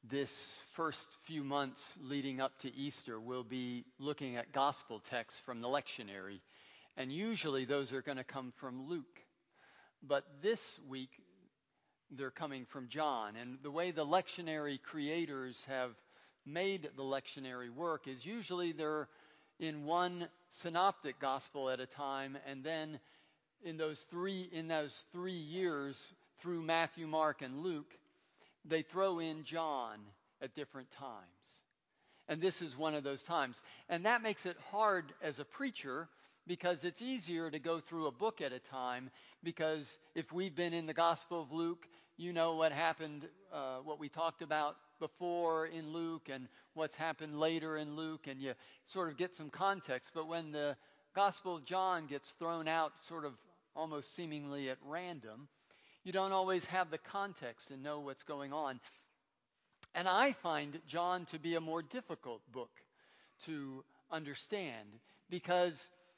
This first few months leading up to Easter, we'll be looking at gospel texts from the lectionary. And usually those are going to come from Luke. But this week, they're coming from John. And the way the lectionary creators have made the lectionary work is usually they're in one synoptic gospel at a time, and then in those three years through Matthew, Mark, and Luke, they throw in John at different times. And this is one of those times. And that makes it hard as a preacher, because it's easier to go through a book at a time, because if we've been in the Gospel of Luke, you know what happened, what we talked about before in Luke and what's happened later in Luke, and you sort of get some context. But when the Gospel of John gets thrown out sort of almost seemingly at random, you don't always have the context and know what's going on. And I find John to be a more difficult book to understand, because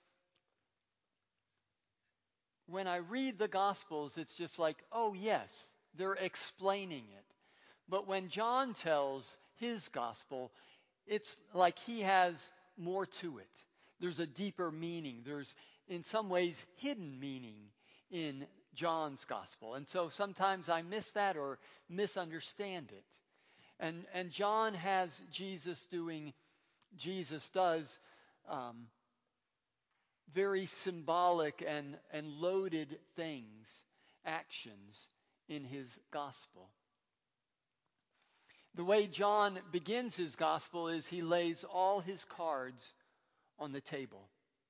when I read the Gospels, it's just like, oh yes, they're explaining it. But when John tells his Gospel, it's like he has more to it. There's a deeper meaning. There's, in some ways, hidden meaning in John's Gospel. And so sometimes I miss that or misunderstand it. And John has Jesus does very symbolic and loaded things, actions in his gospel. The way John begins his gospel is he lays all his cards on the table.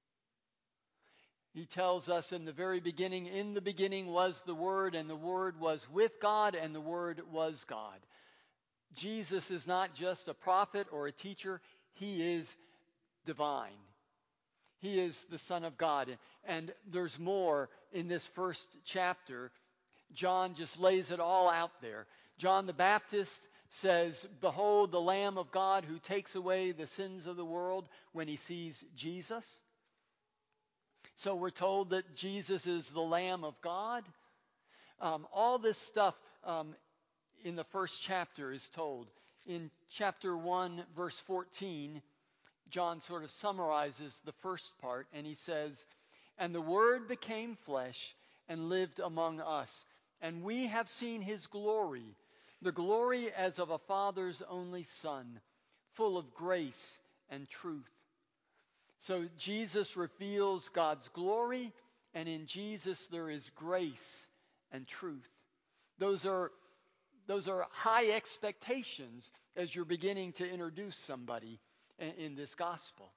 He tells us in the very beginning, in the beginning was the Word, and the Word was with God, and the Word was God. Jesus is not just a prophet or a teacher. He is divine. He is the Son of God. And there's more in this first chapter. John just lays it all out there. John the Baptist says, "Behold the Lamb of God who takes away the sins of the world," when he sees Jesus. So we're told that Jesus is the Lamb of God. All this stuff in the first chapter is told. In chapter 1, verse 14, John sort of summarizes the first part, and he says, "And the Word became flesh and lived among us, and we have seen his glory, the glory as of a Father's only Son, full of grace and truth." So Jesus reveals God's glory, and in Jesus there is grace and truth. Those are high expectations as you're beginning to introduce somebody in this gospel.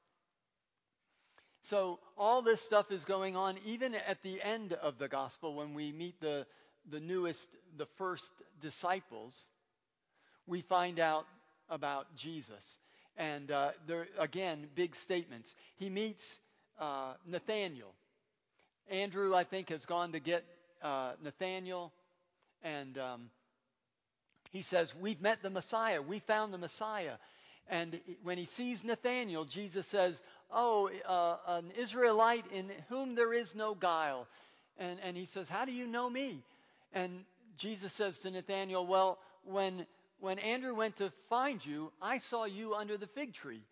So all this stuff is going on even at the end of the gospel when we meet the first disciples. We find out about Jesus. And there, again, big statements. He meets Nathanael. Andrew, I think, has gone to get Nathanael, and he says, "We've met the Messiah. We found the Messiah." And when he sees Nathanael, Jesus says, "Oh, an Israelite in whom there is no guile." And he says, "How do you know me?" And Jesus says to Nathanael, "Well, when Andrew went to find you, I saw you under the fig tree."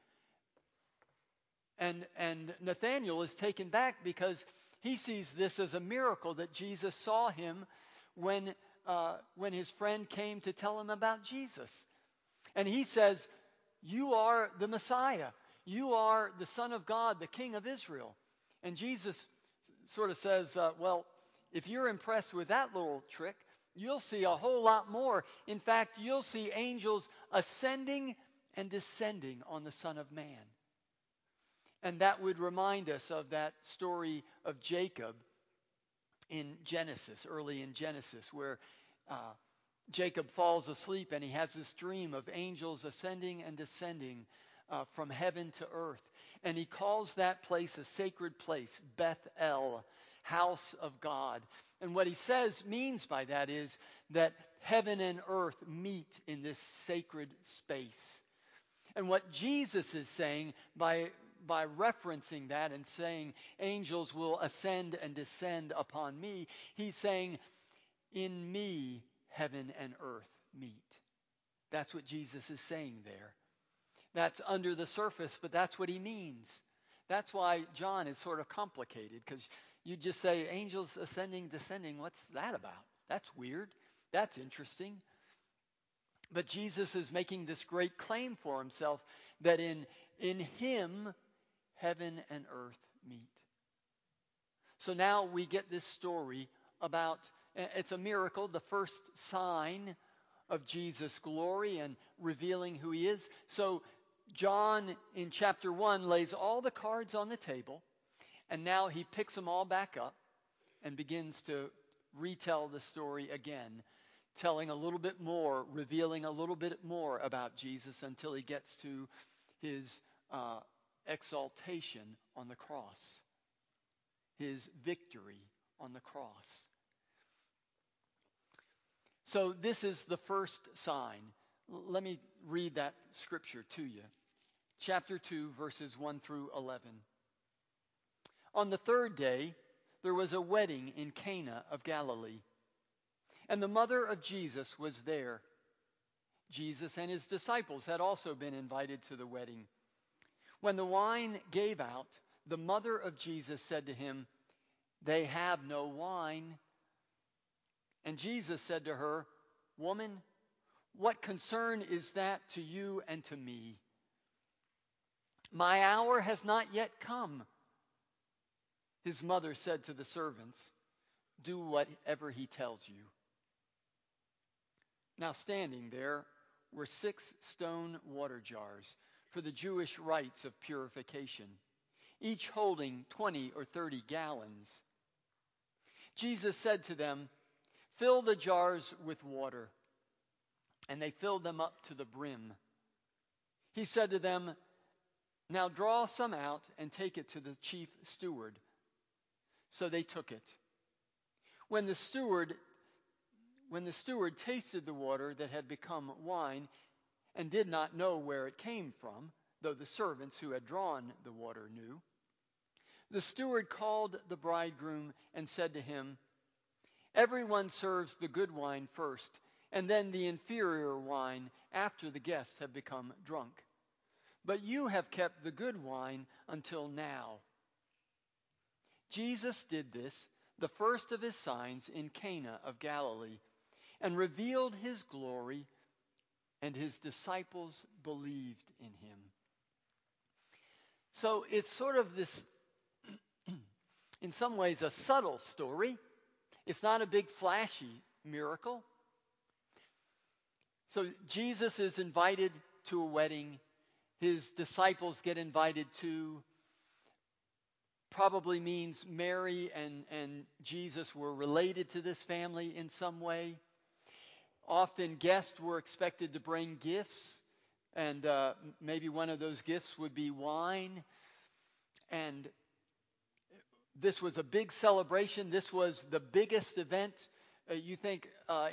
And Nathanael is taken back because he sees this as a miracle that Jesus saw him when his friend came to tell him about Jesus. And he says, "You are the Messiah. You are the Son of God, the King of Israel." And Jesus sort of says, well, if you're impressed with that little trick, you'll see a whole lot more. In fact, you'll see angels ascending and descending on the Son of Man. And that would remind us of that story of Jacob in Genesis, early in Genesis, where Jacob falls asleep and he has this dream of angels ascending and descending from heaven to earth. And he calls that place a sacred place, Bethel, house of God. And what he means by that is that heaven and earth meet in this sacred space. And what Jesus is saying by referencing that and saying angels will ascend and descend upon me, he's saying, in me heaven and earth meet. That's what Jesus is saying there. That's under the surface, but that's what he means. That's why John is sort of complicated, because you just say angels ascending, descending. What's that about? That's weird. That's interesting. But Jesus is making this great claim for himself that in him, heaven and earth meet. So now we get this story about, it's a miracle, the first sign of Jesus' glory and revealing who he is. So John in chapter 1 lays all the cards on the table, and now he picks them all back up and begins to retell the story again, telling a little bit more, revealing a little bit more about Jesus until he gets to his exaltation on the cross, his victory on the cross. So this is the first sign. Let me read that scripture to you. Chapter 2, verses 1 through 11. On the third day, there was a wedding in Cana of Galilee, and the mother of Jesus was there. Jesus and his disciples had also been invited to the wedding. When the wine gave out, the mother of Jesus said to him, "They have no wine." And Jesus said to her, "Woman, what concern is that to you and to me? My hour has not yet come." His mother said to the servants, "Do whatever he tells you." Now standing there were 6 stone water jars for the Jewish rites of purification, each holding 20 or 30 gallons. Jesus said to them, "Fill the jars with water." And they filled them up to the brim. He said to them, "Now draw some out and take it to the chief steward." So they took it. When the steward tasted the water that had become wine and did not know where it came from, though the servants who had drawn the water knew, the steward called the bridegroom and said to him, "Everyone serves the good wine first, and then the inferior wine after the guests have become drunk. But you have kept the good wine until now." Jesus did this, the first of his signs, in Cana of Galilee, and revealed his glory, and his disciples believed in him. So it's sort of this, in some ways, a subtle story. It's not a big flashy miracle. So Jesus is invited to a wedding. His disciples get invited too. Probably means Mary and Jesus were related to this family in some way. Often guests were expected to bring gifts, and maybe one of those gifts would be wine. And this was a big celebration. This was the biggest event. You think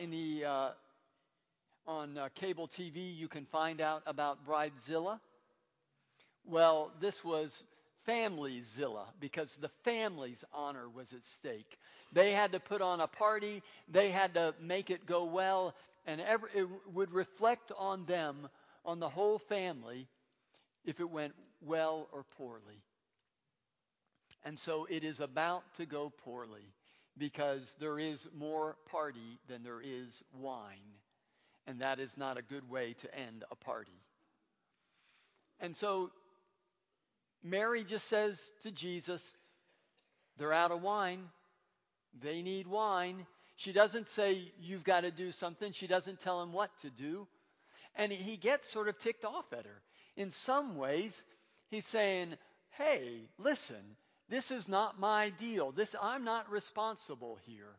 on cable TV you can find out about Bridezilla? Well, this was Familyzilla, because the family's honor was at stake. They had to put on a party. They had to make it go well, and it would reflect on them, on the whole family, if it went well or poorly. And so it is about to go poorly, because there is more party than there is wine, and that is not a good way to end a party. And so Mary just says to Jesus, "They're out of wine. They need wine." She doesn't say, "You've got to do something." She doesn't tell him what to do. And he gets sort of ticked off at her. In some ways, he's saying, "Hey, listen, this is not my deal. I'm not responsible here.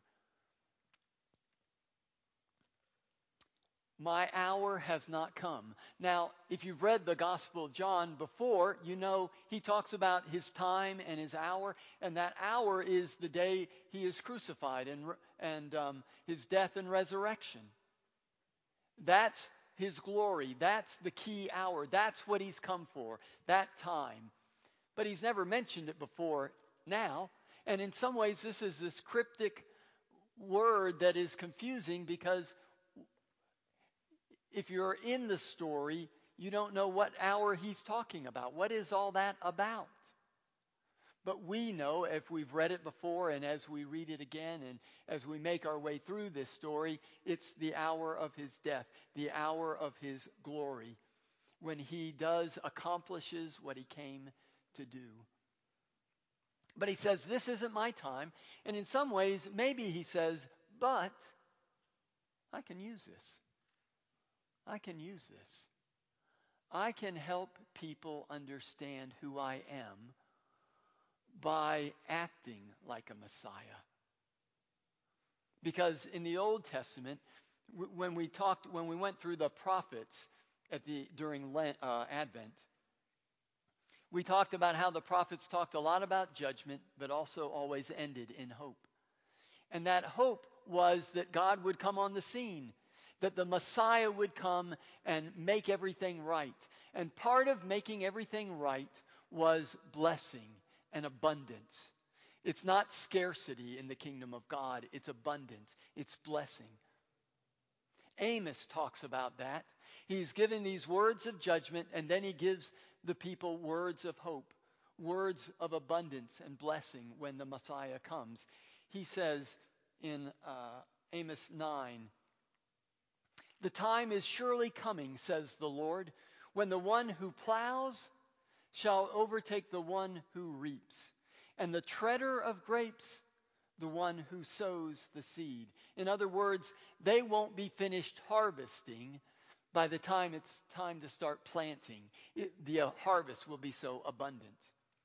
My hour has not come." Now, if you've read the Gospel of John before, you know he talks about his time and his hour, and that hour is the day he is crucified and his death and resurrection. That's his glory. That's the key hour. That's what he's come for, that time. But he's never mentioned it before now, and in some ways this is this cryptic word that is confusing, because if you're in the story, you don't know what hour he's talking about. What is all that about? But we know, if we've read it before and as we read it again and as we make our way through this story, it's the hour of his death, the hour of his glory, when he accomplishes what he came to do. But he says, this isn't my time. And in some ways, maybe he says, but I can use this. I can use this. I can help people understand who I am by acting like a Messiah. Because in the Old Testament, when we went through the prophets during Advent, we talked about how the prophets talked a lot about judgment, but also always ended in hope. And that hope was that God would come on the scene, that the Messiah would come and make everything right. And part of making everything right was blessing and abundance. It's not scarcity in the kingdom of God. It's abundance. It's blessing. Amos talks about that. He's given these words of judgment, and then he gives the people words of hope, words of abundance and blessing when the Messiah comes. He says in Amos 9, "The time is surely coming, says the Lord, when the one who plows shall overtake the one who reaps, and the treader of grapes the one who sows the seed." In other words, they won't be finished harvesting by the time it's time to start planting. The harvest will be so abundant.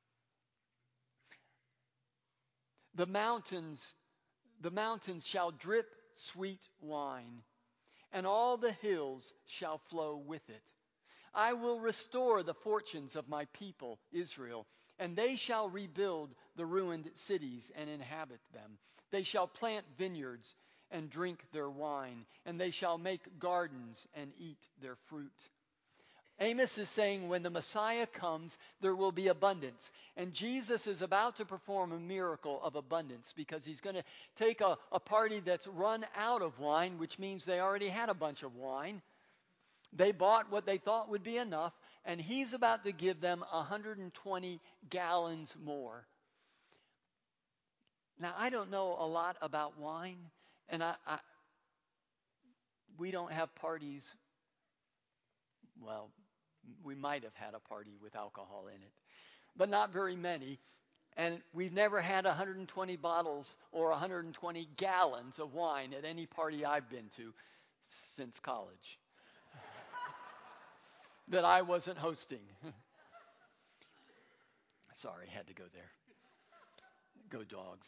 The mountains shall drip sweet wine, and all the hills shall flow with it. I will restore the fortunes of my people, Israel, and they shall rebuild the ruined cities and inhabit them. They shall plant vineyards and drink their wine, and they shall make gardens and eat their fruit. Amos is saying when the Messiah comes, there will be abundance. And Jesus is about to perform a miracle of abundance because he's going to take a party that's run out of wine, which means they already had a bunch of wine. They bought what they thought would be enough, and he's about to give them 120 gallons more. Now, I don't know a lot about wine, and we don't have parties. Well, we might have had a party with alcohol in it, but not very many. And we've never had 120 bottles or 120 gallons of wine at any party I've been to since college that I wasn't hosting. Sorry, had to go there. Go dogs.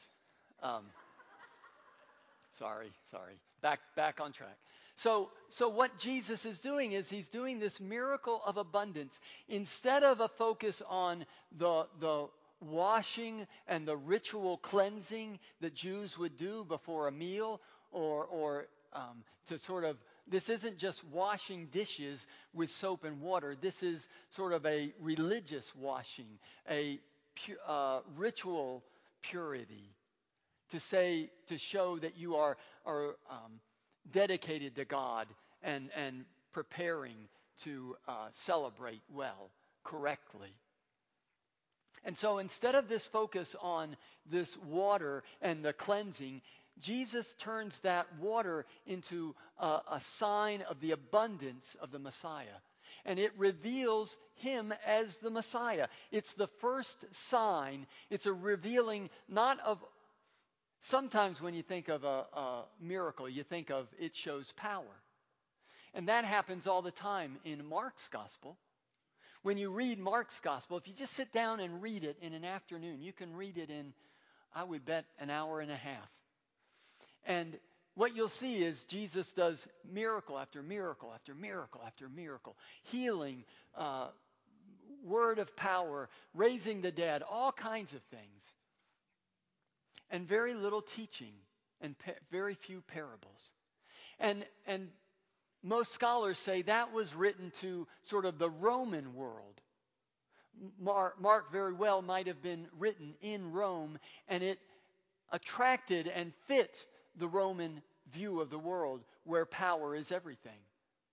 Sorry. Back on track. So what Jesus is doing is he's doing this miracle of abundance. Instead of a focus on the washing and the ritual cleansing that Jews would do before a meal, or to sort of, this isn't just washing dishes with soap and water. This is sort of a religious washing, a ritual purity, to show that you are dedicated to God and preparing to celebrate well, correctly. And so instead of this focus on this water and the cleansing, Jesus turns that water into a sign of the abundance of the Messiah. And it reveals him as the Messiah. It's the first sign. It's a revealing not of... Sometimes when you think of a miracle, you think of it shows power. And that happens all the time in Mark's gospel. When you read Mark's gospel, if you just sit down and read it in an afternoon, you can read it in, I would bet, an hour and a half. And what you'll see is Jesus does miracle after miracle after miracle after miracle. Healing, word of power, raising the dead, all kinds of things. And very little teaching and very few parables. And most scholars say that was written to sort of the Roman world. Mark very well might have been written in Rome, and it attracted and fit the Roman view of the world where power is everything.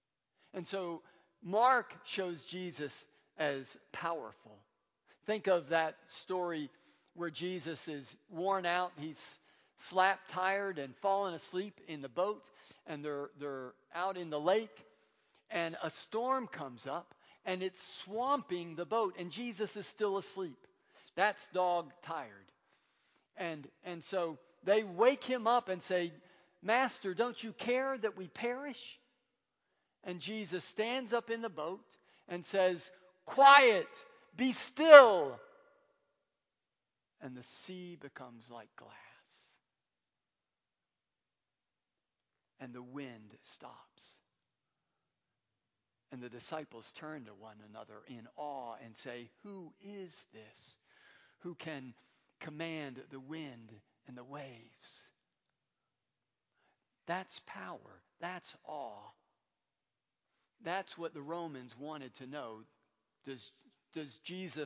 And so Mark shows Jesus as powerful. Think of that story where Jesus is worn out. He's slapped, tired, and fallen asleep in the boat. And they're out in the lake. And a storm comes up. And it's swamping the boat. And Jesus is still asleep. That's dog tired. And so they wake him up and say, Master, don't you care that we perish? And Jesus stands up in the boat and says, Quiet, be still. And the sea becomes like glass. And the wind stops. And the disciples turn to one another in awe and say, Who is this who can command the wind and the waves? That's power. That's awe. That's what the Romans wanted to know. Does Jesus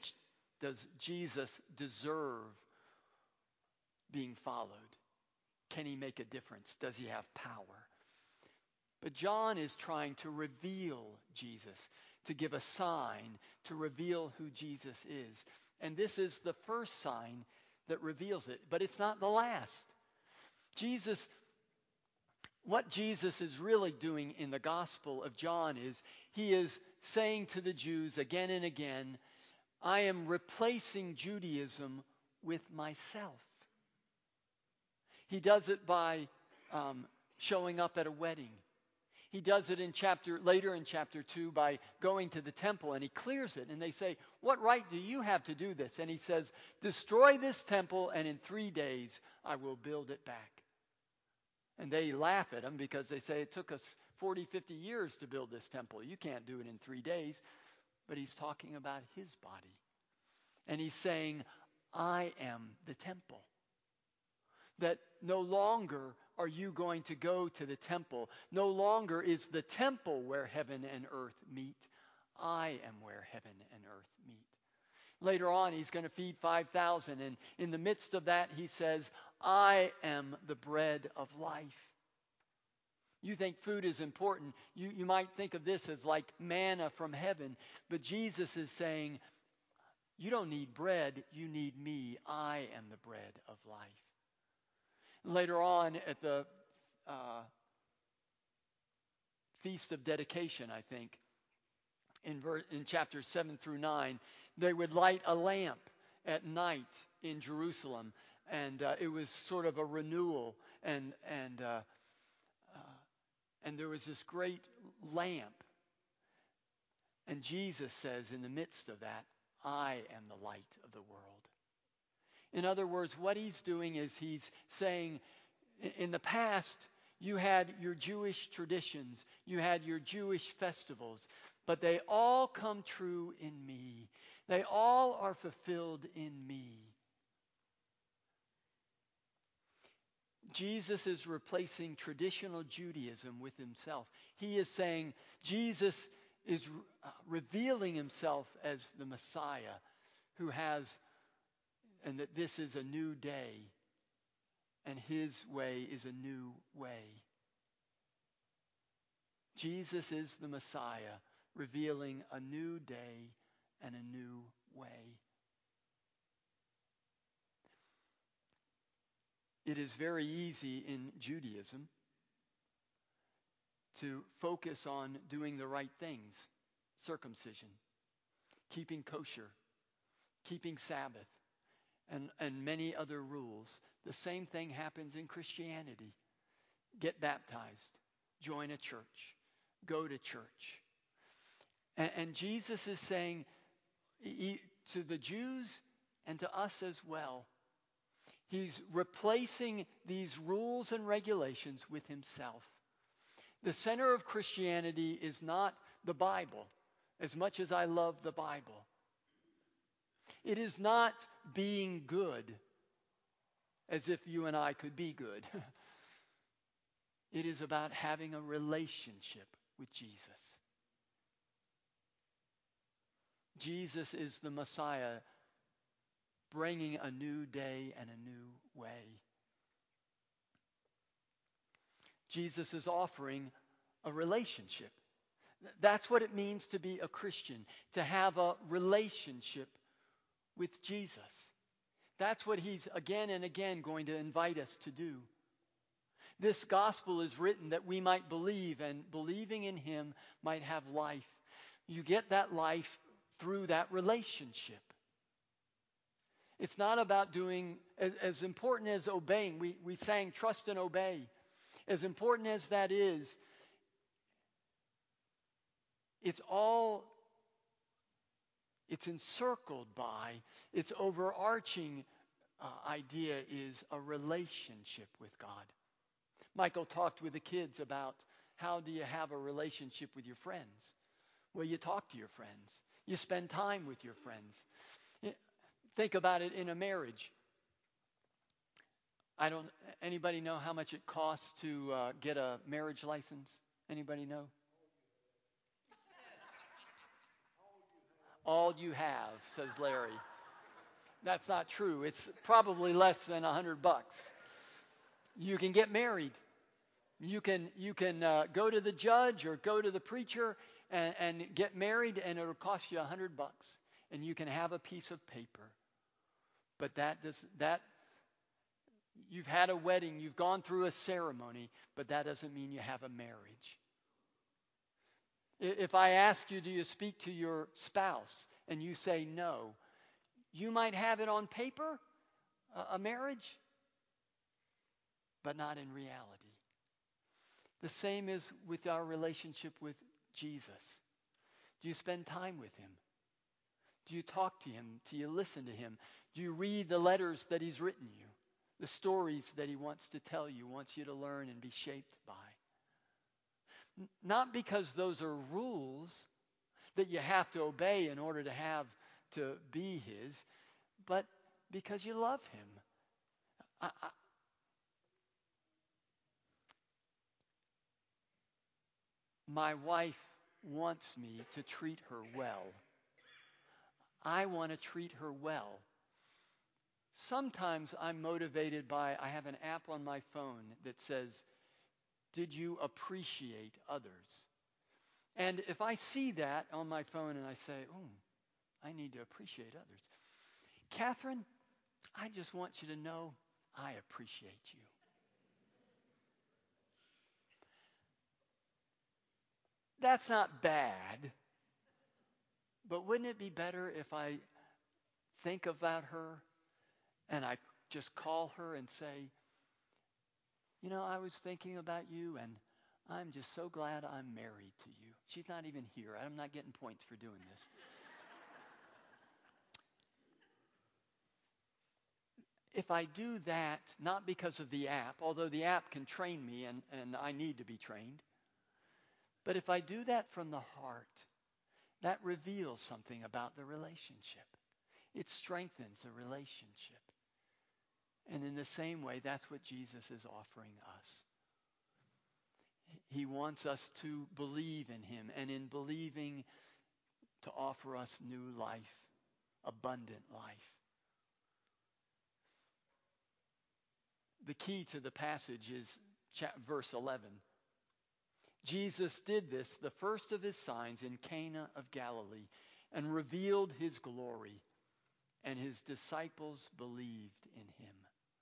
deserve being followed? Can he make a difference? Does he have power? But John is trying to reveal Jesus, to give a sign, to reveal who Jesus is. And this is the first sign that reveals it, but it's not the last. What Jesus is really doing in the Gospel of John is he is saying to the Jews again and again, I am replacing Judaism with myself. He does it by showing up at a wedding. He does it later in chapter 2 by going to the temple, and he clears it. And they say, what right do you have to do this? And he says, destroy this temple, and in 3 days I will build it back. And they laugh at him because they say it took us 40, 50 years to build this temple. You can't do it in 3 days. But he's talking about his body. And he's saying, I am the temple. That no longer are you going to go to the temple. No longer is the temple where heaven and earth meet. I am where heaven and earth meet. Later on, he's going to feed 5,000. And in the midst of that, he says, I am the bread of life. You think food is important. You might think of this as like manna from heaven. But Jesus is saying, you don't need bread. You need me. I am the bread of life. Later on at the Feast of Dedication, I think, in chapters 7 through 9, they would light a lamp at night in Jerusalem. And it was sort of a renewal. And there was this great lamp. And Jesus says in the midst of that, I am the light of the world. In other words, what he's doing is he's saying, in the past, you had your Jewish traditions, you had your Jewish festivals, but they all come true in me. They all are fulfilled in me. Jesus is replacing traditional Judaism with himself. He is saying Jesus is revealing himself as the Messiah who has, and that this is a new day, and his way is a new way. Jesus is the Messiah, revealing a new day and a new way. It is very easy in Judaism to focus on doing the right things. Circumcision, keeping kosher, keeping Sabbath, and many other rules. The same thing happens in Christianity. Get baptized, join a church, go to church. And Jesus is saying to the Jews and to us as well, he's replacing these rules and regulations with himself. The center of Christianity is not the Bible, as much as I love the Bible. It is not being good, as if you and I could be good. It is about having a relationship with Jesus. Jesus is the Messiah, bringing a new day and a new way. Jesus is offering a relationship. That's what it means to be a Christian, to have a relationship with Jesus. That's what he's again and again going to invite us to do. This gospel is written that we might believe, and believing in him might have life. You get that life through that relationship. It's not about doing, as important as obeying. We sang trust and obey. As important as that is, it's encircled by, its overarching idea is a relationship with God. Michael talked with the kids about how do you have a relationship with your friends? Well, you talk to your friends. You spend time with your friends. Think about it in a marriage. Anybody know how much it costs to get a marriage license? Anybody know? All you have, says Larry. That's not true. It's probably less than $100. You can get married. You can go to the judge or go to the preacher and get married, and it'll cost you $100. And you can have a piece of paper. But you've had a wedding, you've gone through a ceremony, but that doesn't mean you have a marriage. If I ask you, do you speak to your spouse, and you say no, you might have it on paper, a marriage, but not in reality. The same is with our relationship with Jesus. Do you spend time with him? Do you talk to him? Do you listen to him? Do you read the letters that he's written you? The stories that he wants to tell you, wants you to learn and be shaped by? Not because those are rules that you have to obey in order to be his, but because you love him. My wife wants me to treat her well. I want to treat her well. Sometimes I'm motivated by, I have an app on my phone that says, did you appreciate others? And if I see that on my phone and I say, I need to appreciate others. Catherine, I just want you to know I appreciate you. That's not bad, but wouldn't it be better if I think about her and I just call her and say, I was thinking about you, and I'm just so glad I'm married to you. She's not even here. I'm not getting points for doing this. If I do that, not because of the app, although the app can train me and I need to be trained, but if I do that from the heart, that reveals something about the relationship. It strengthens the relationship. And in the same way, that's what Jesus is offering us. He wants us to believe in him, and in believing, to offer us new life, abundant life. The key to the passage is verse 11. Jesus did this, the first of his signs, in Cana of Galilee, and revealed his glory, and his disciples believed in him.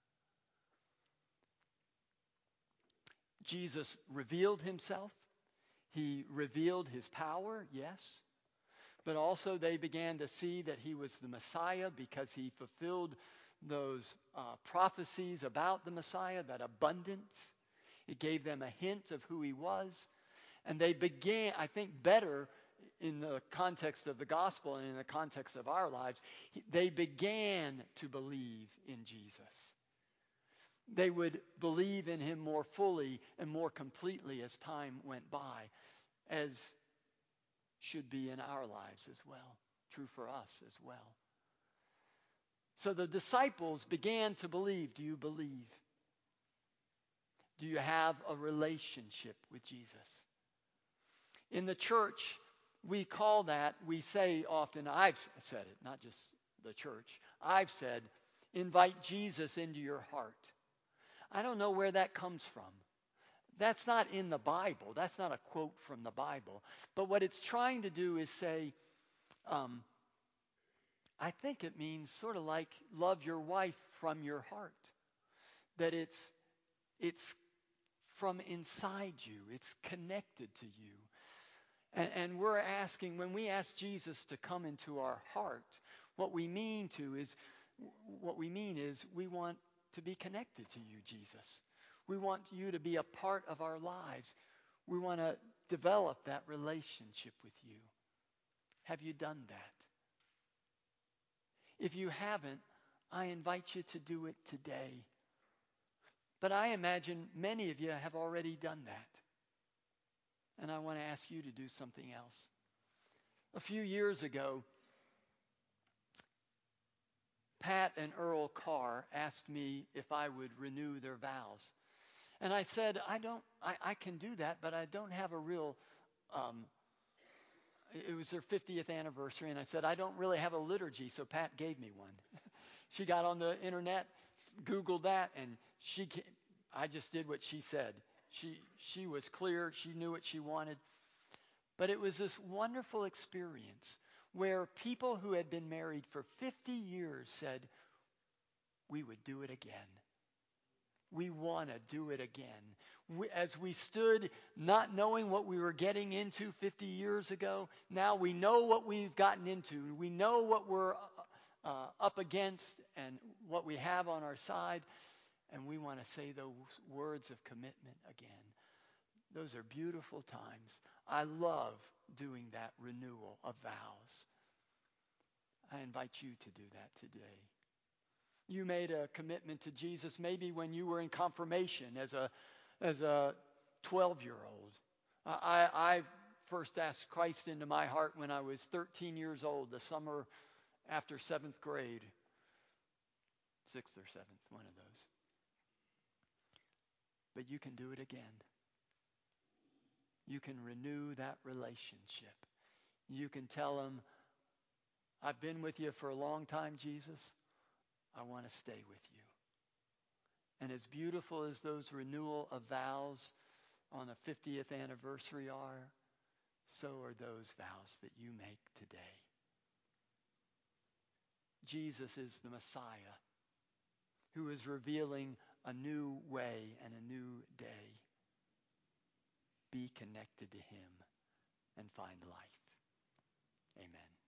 Jesus revealed himself. He revealed his power, yes. But also they began to see that he was the Messiah because he fulfilled those prophecies about the Messiah, that abundance. It gave them a hint of who he was. And they began, I think better in the context of the gospel and in the context of our lives, they began to believe in Jesus. They would believe in him more fully and more completely as time went by, as should be in our lives as well, true for us as well. So the disciples began to believe. Do you believe? Do you have a relationship with Jesus? In the church, we say often, I've said it, not just the church, I've said, invite Jesus into your heart. I don't know where that comes from. That's not in the Bible. That's not a quote from the Bible. But what it's trying to do is say, um, I think it means sort of like love your wife from your heart. That it's from inside you. It's connected to you. And we're asking, when we ask Jesus to come into our heart, what we mean is we want to be connected to you, Jesus. We want you to be a part of our lives. We want to develop that relationship with you. Have you done that? If you haven't, I invite you to do it today. But I imagine many of you have already done that. And I want to ask you to do something else. A few years ago, Pat and Earl Carr asked me if I would renew their vows. And I said, I can do that, but I don't have a real, it was their 50th anniversary, and I said, I don't really have a liturgy, so Pat gave me one. She got on the internet, Googled that, and I just did what she said. She was clear. She knew what she wanted. But it was this wonderful experience where people who had been married for 50 years said, we would do it again. We want to do it again. As we stood not knowing what we were getting into 50 years ago, now we know what we've gotten into. We know what we're up against and what we have on our side, and we want to say those words of commitment again. Those are beautiful times. I love doing that renewal of vows. I invite you to do that today. You made a commitment to Jesus maybe when you were in confirmation as a 12-year-old. I first asked Christ into my heart when I was 13 years old, the summer after 7th grade. 6th or 7th, one of those. But you can do it again. You can renew that relationship. You can tell him, I've been with you for a long time, Jesus. I want to stay with you. And as beautiful as those renewal of vows on a 50th anniversary are, so are those vows that you make today. Jesus is the Messiah who is revealing a new way and a new day. Be connected to him and find life. Amen.